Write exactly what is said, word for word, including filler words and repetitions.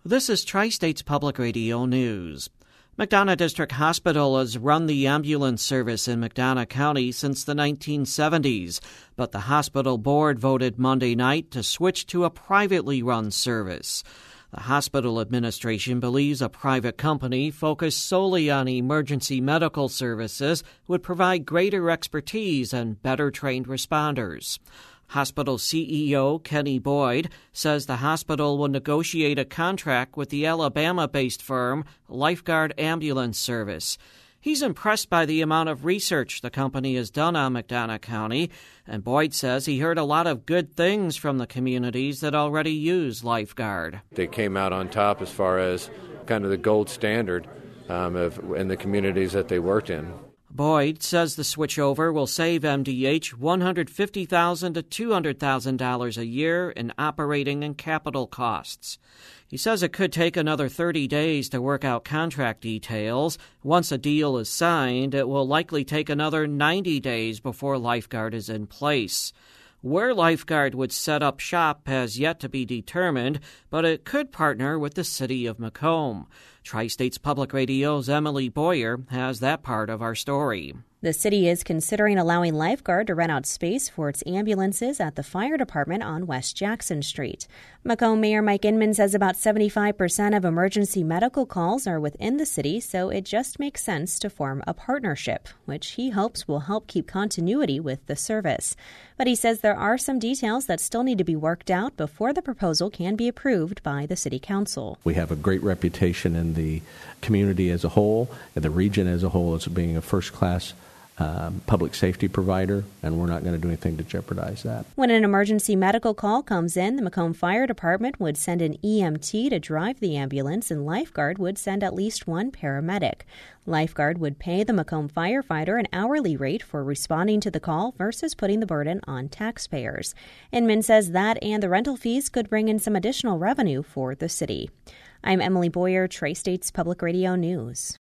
This is Tri-States Public Radio News. McDonough District Hospital has run the ambulance service in McDonough County since the nineteen seventies, but the hospital board voted Monday night to switch to a privately run service. The hospital administration believes a private company focused solely on emergency medical services would provide greater expertise and better trained responders. Hospital C E O Kenny Boyd says the hospital will negotiate a contract with the Alabama-based firm Lifeguard Ambulance Service. He's impressed by the amount of research the company has done on McDonough County, and Boyd says he heard a lot of good things from the communities that already use Lifeguard. They came out on top as far as kind of the gold standard um, of, in the communities that they worked in. Boyd says the switchover will save M D H one hundred fifty thousand dollars to two hundred thousand dollars a year in operating and capital costs. He says it could take another thirty days to work out contract details. Once a deal is signed, it will likely take another ninety days before Lifeguard is in place. Where Lifeguard would set up shop has yet to be determined, but it could partner with the city of Macomb. Tri-States Public Radio's Emily Boyer has that part of our story. The city is considering allowing Lifeguard to rent out space for its ambulances at the fire department on West Jackson Street. Macomb Mayor Mike Inman says about seventy-five percent of emergency medical calls are within the city, so it just makes sense to form a partnership, which he hopes will help keep continuity with the service. But he says there are some details that still need to be worked out before the proposal can be approved by the city council. We have a great reputation in the community as a whole, and the region as a whole, as being a first-class Um, public safety provider, and we're not going to do anything to jeopardize that. When an emergency medical call comes in, the Macomb Fire Department would send an E M T to drive the ambulance, and Lifeguard would send at least one paramedic. Lifeguard would pay the Macomb firefighter an hourly rate for responding to the call versus putting the burden on taxpayers. Inman says that and the rental fees could bring in some additional revenue for the city. I'm Emily Boyer, Tri-States Public Radio News.